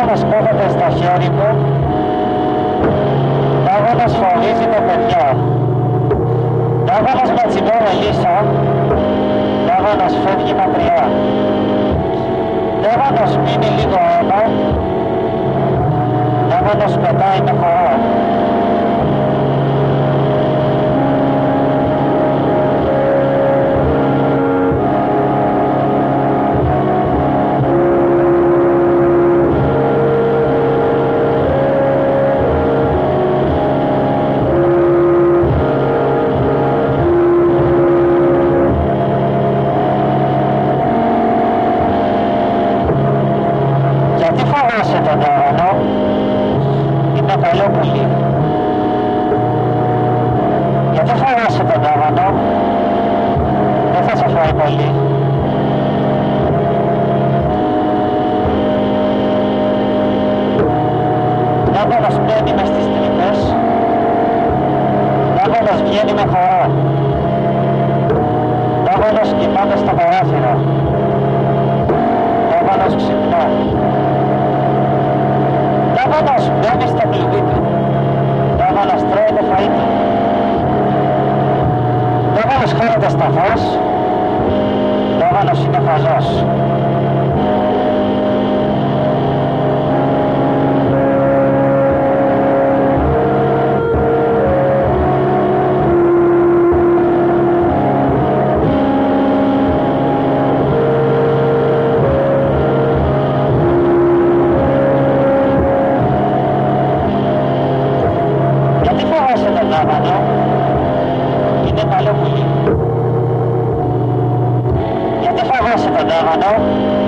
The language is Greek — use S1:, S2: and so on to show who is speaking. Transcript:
S1: Δάγωνας κόβεται στο χέρι μου, Δάγωνας φοβίζει τα παιδιά. Δάγωνας με τσιγάρο λύσω, Δάγωνας φεύγει μακριά. Δάγωνας πίνει λίγο αίμα, Δάγωνας πετάει με χαρά. Γιατί φοβάσαι τον Δάγωνο, είναι καλό πουλί. Γιατί φοβάσαι τον Δάγωνο, δεν θα σε φάει πολύ. Δάγωνος μπαίνει μες στις τρύπες, Δάγωνος βγαίνει με χαρά. Δάγωνος κοιμάται στο παράθυρο, Δάγωνος ξυπνά. Δάγωνος μπαίνει στο κλειδί του, Δάγωνος τρώει το φαΐ του. Δάγωνος χάνεται στα φως, Δάγωνος είναι χαζός. Δάγωνο, είναι καλό πουλί. Γιατί φοβάσαι τον Δάγωνο,